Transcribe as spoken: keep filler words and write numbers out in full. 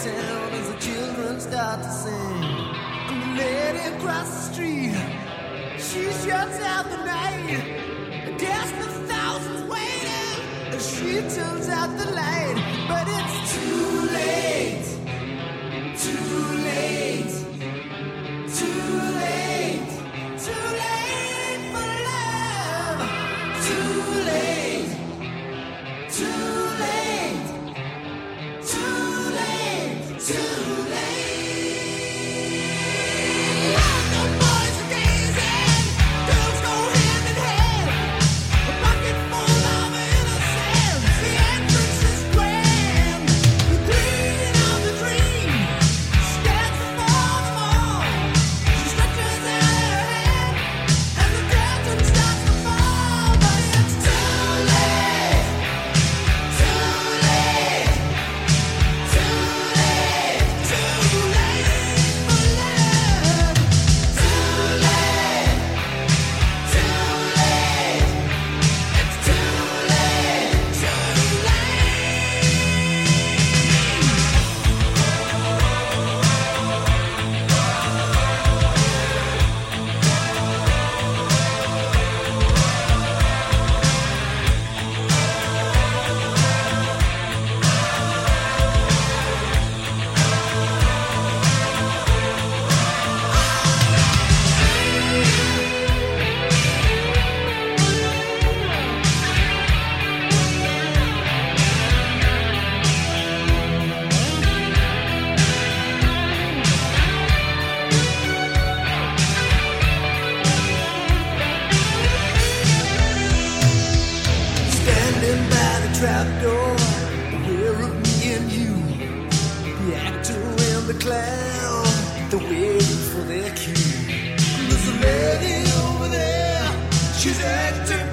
town as the children start to sing. And the lady across the street, she shuts out the night. Guess the thousands waiting as she turns out the light. But it's too late, too late, too late, too late for love. Too late, too late, too late, too late. The boys are gazing, girls go hand in hand. A pocket full of innocence, the entrance is grand. The queen of the dream stands before them all. She stretches out her hand, and the curtain starts to fall. But it's too late, too late, too late, too late for love. Too late, too late, it's too late, too standing by the trapdoor, aware of me and you. The actor and the clown, they're waiting for their cue. There's a lady over there, she's acting